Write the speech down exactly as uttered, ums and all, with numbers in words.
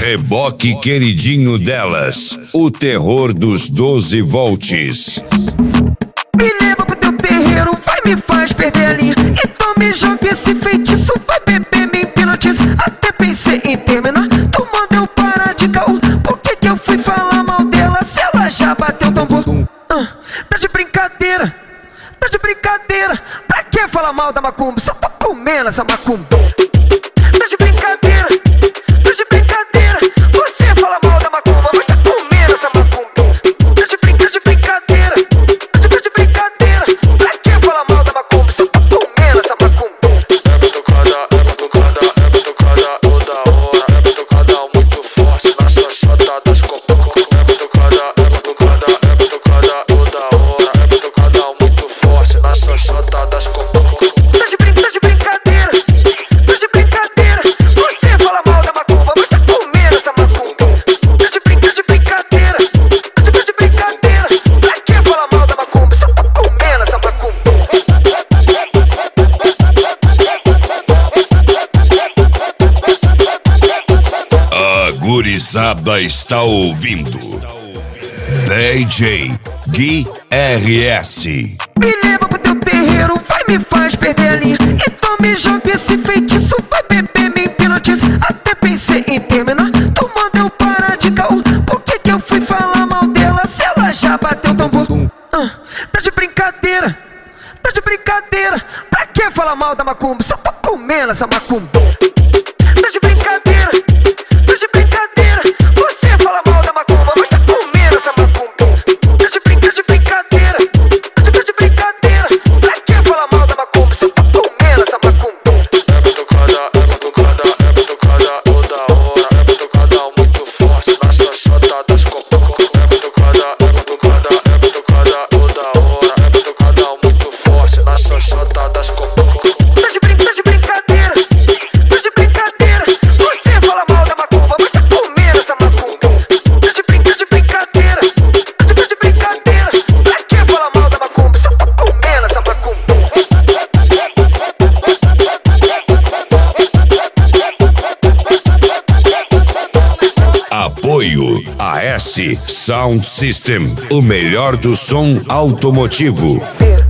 Reboque queridinho delas, o terror dos doze volts. Me leva pro teu terreiro, vai me faz perder a linha. Então me joga esse feitiço, vai beber, me hipnotiza. Até pensei em terminar, tu manda eu parar de caô. Por que que eu fui falar mal dela se ela já bateu o tambor? Ah, tá de brincadeira, tá de brincadeira. Pra que falar mal da macumba? Só tô comendo essa macumba. Tá de brincadeira, tá de brincadeira. Você fala mal da macumba, mas tá comendo essa macumba. Tá de, brin tá de brincadeira, tá de, tá de brincadeira. Pra que falar mal da macumba? Só tô comendo essa macumba. É batucada, é batucada, é batucada toda hora. É batucada muito forte na xoxota das cocô. É batucada, é batucada, é batucada toda hora. É batucada muito forte na xoxota das cocô. Tá de, brin tá de brincadeira, tá de brincadeira. Você fala mal da macumba, mas tá comendo essa macumba. Tá de, brin tá de brincadeira, tá de, tá de brincadeira. Pra que falar mal da macumba? Só tô comendo essa macumba. A gurizada está ouvindo D J Gui R S. Me leva pro teu terreiro, vai me faz perder a linha. Então me joga esse feitiço, vai beber, me hipnotiza. Até pensei em terminar, tu manda eu parar de caô. Por que que eu fui falar mal dela se ela já bateu o tambor? Ah, tá de brincadeira, tá de brincadeira. Pra que falar mal da macumba? Só tô comendo essa macumba. Tá de brincadeira, tá de brincadeira. Você fala mal da macumba, mas tá comendo essa macumba. Tá de, brin tá de brincadeira, tá de, tá de brincadeira. Pra que falar mal da macumba? Só tô comendo essa macumba. É batucada, é batucada, é batucada toda hora. É batucada muito forte na xoxota das cocô. É batucada, é batucada, é batucada toda hora. É batucada muito forte na xoxota das cocô. Tá de, brin tá de brincadeira, tá de brincadeira. Você fala mal da macumba, mas tá comendo essa macumba. Tá de, brin tá de brincadeira, tá de, tá de brincadeira. Pra que falar mal da macumba? Só tô comendo essa macumba. Apoio A S Sound System, o melhor do som automotivo.